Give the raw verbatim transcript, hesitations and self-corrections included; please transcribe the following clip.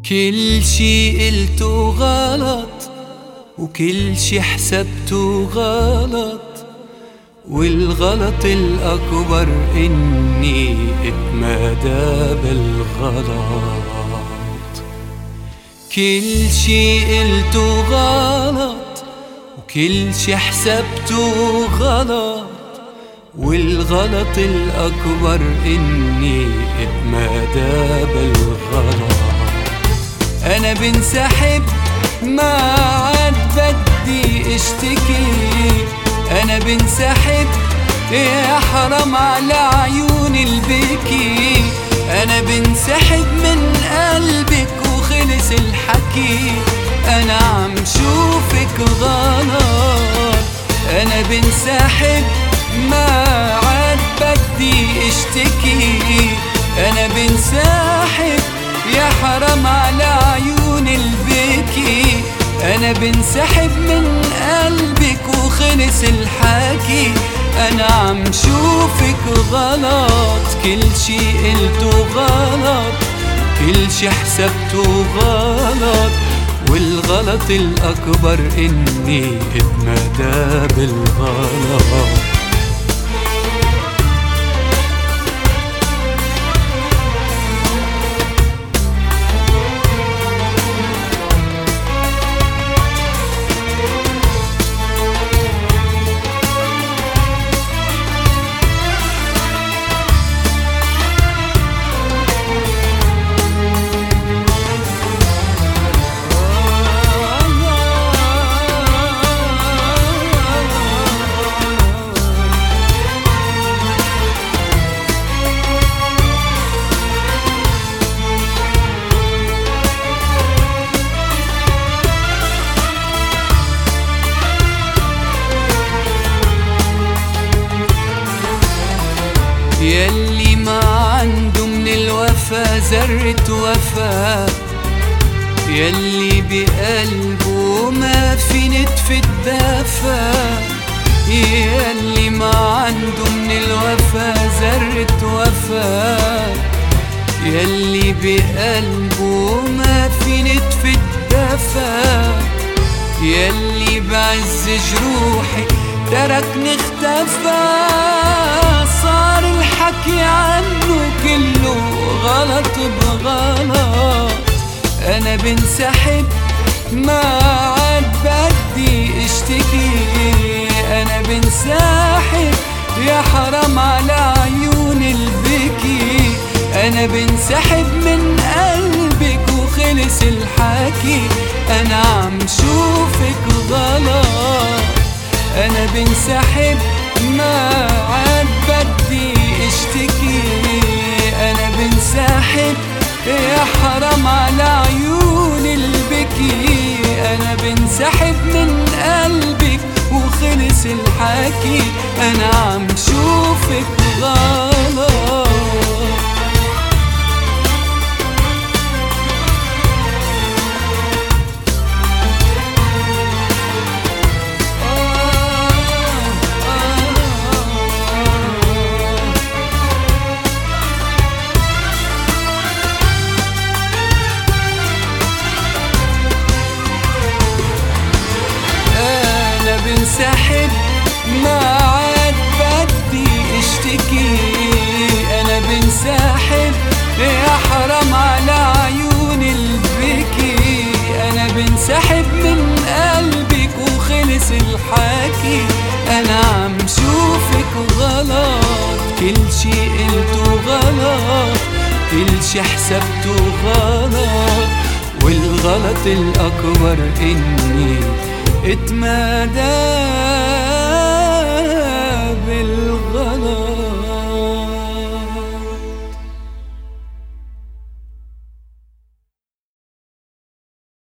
كل شي قلته غلط وكل شي حسبته غلط، والغلط الأكبر إني اتمادى بالغلط. كل شي قلته غلط وكل شي حسبته غلط، والغلط الأكبر إني اتمادى بالغلط. أنا بنسحب ما عاد بدي اشتكي، أنا بنسحب يا حرام على عيون البكي. أنا بنسحب من قلبك وخلص الحكي، أنا عم شوفك غلط. أنا بنسحب ما عاد بدي اشتكي، أنا بنسحب يا حرام على عيون البكي. أنا بنسحب من قلبك وخلص الحكي، أنا عم شوفك غلط. كل شي قلته غلط، كل شي حسبته غلط، والغلط الأكبر إني اتمادى بالغلط. يلي ما عنده من الوفا ذرة وفا، يلي بقلبه ما في نتفة دفا، يلي ما عنده من الوفا ذرة وفا، يلي بقلبه ما في نتفة دفا، يلي بعز جروحي تركني اختفى. صار الحكي عنه كله غلط بغلط. أنا بنسحب ما عاد بدي اشتكي، أنا بنسحب يا حرام على عيون البكي. أنا بنسحب من قلبك وخلص الحكي، أنا عم شوفك غلط. أنا بنسحب ما عاد بدي اشتكي، أنا بنسحب يا حرام على عيون البكي. أنا بنسحب من قلبك وخلص الحكي، أنا عم شوفك غلط. بنسحب ما عاد بدي اشتكي، أنا بنسحب يا حرام على عيون البكي. أنا بنسحب من قلبك وخلص الحكي، أنا عم شوفك غلط. كل شي قلته غلط، كل شي حسبته غلط، والغلط الأكبر إني اتمادى